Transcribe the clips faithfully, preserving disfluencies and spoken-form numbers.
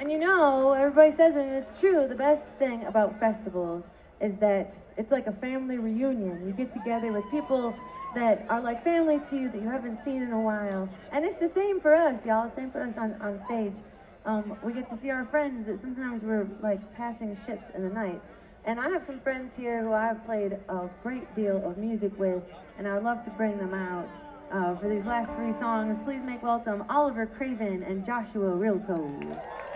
And you know, everybody says it, and it's true. The best thing about festivals is that it's like a family reunion. You get together with people that are like family to you that you haven't seen in a while. And it's the same for us, y'all. Same for us on, on stage. Um, we get to see our friends that sometimes we're like passing ships in the night. And I have some friends here who I've played a great deal of music with, and I would love to bring them out uh, for these last three songs. Please make welcome Oliver Craven and Joshua Rilko.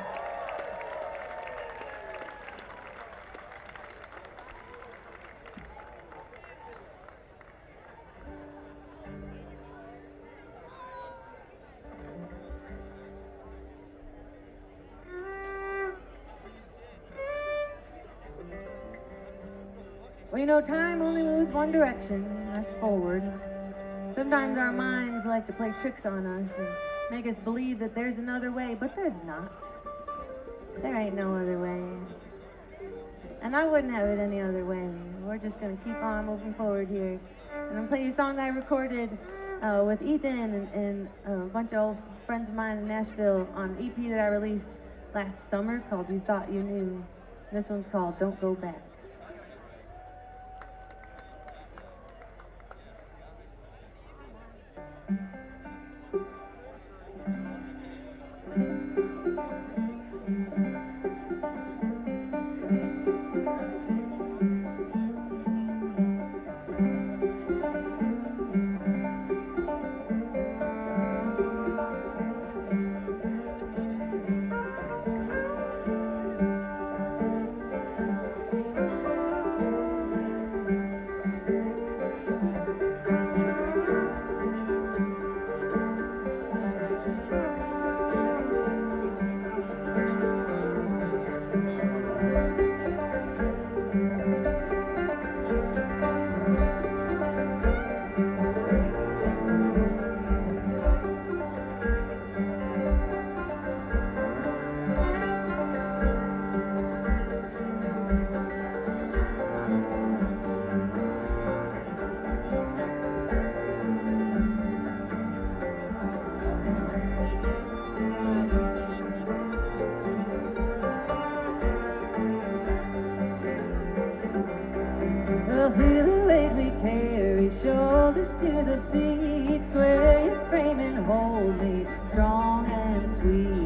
Well, you know, time only moves one direction, that's forward. Sometimes our minds like to play tricks on us and make us believe that there's another way, but there's not. There ain't no other way. And I wouldn't have it any other way. We're just gonna keep on moving forward here. And I'm gonna play you a song that I recorded uh, with Ethan and, and a bunch of old friends of mine in Nashville on an E P that I released last summer called You Thought You Knew. This one's called Don't Go Back. Feel the weight we carry, shoulders to the feet, square your frame and hold me strong and sweet.